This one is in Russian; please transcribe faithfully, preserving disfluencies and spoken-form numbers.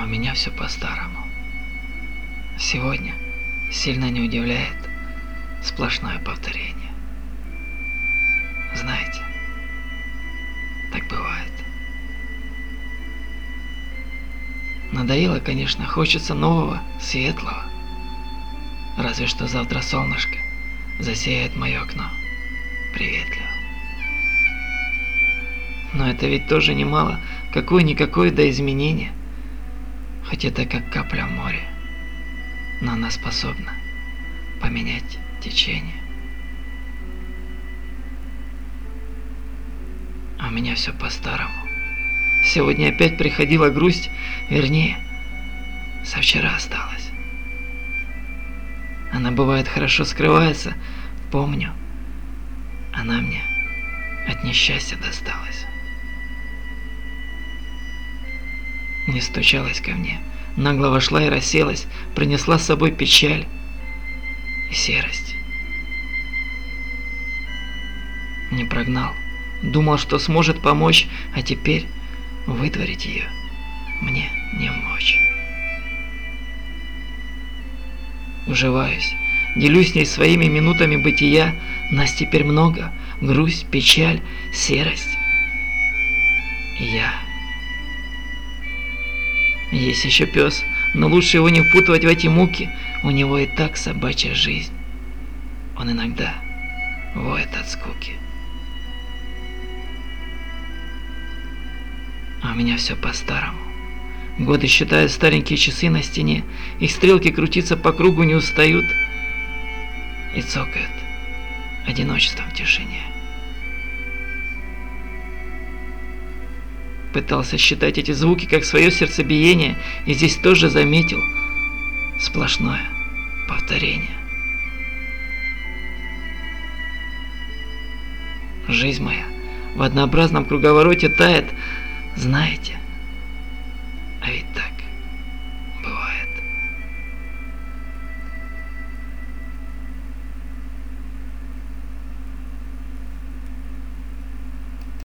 у меня все по-старому. Сегодня сильно не удивляет сплошное повторение. Знаете, так бывает. Надоело, конечно, хочется нового, светлого. Разве что завтра солнышко засеяет мое окно приветливо. Но это ведь тоже немало, какое-никакое до изменения. Хоть это как капля в море, но она способна поменять течение. А у меня все по-старому. Сегодня опять приходила грусть, вернее, со вчера осталась. Она бывает хорошо скрывается, помню, она мне от несчастья досталась. Не стучалась ко мне, нагло вошла и расселась, принесла с собой печаль и серость. Не прогнал, думал, что сможет помочь, а теперь вытворить ее мне не мочь. Уживаюсь, делюсь с ней своими минутами бытия, нас теперь много, грусть, печаль, серость и я. Есть еще пес, но лучше его не впутывать в эти муки, у него и так собачья жизнь. Он иногда воет от скуки. А у меня все по-старому. Годы считают старенькие часы на стене, их стрелки крутиться по кругу не устают и цокают одиночеством в тишине. Пытался считать эти звуки как свое сердцебиение, и здесь тоже заметил сплошное повторение. Жизнь моя в однообразном круговороте тает, знаете,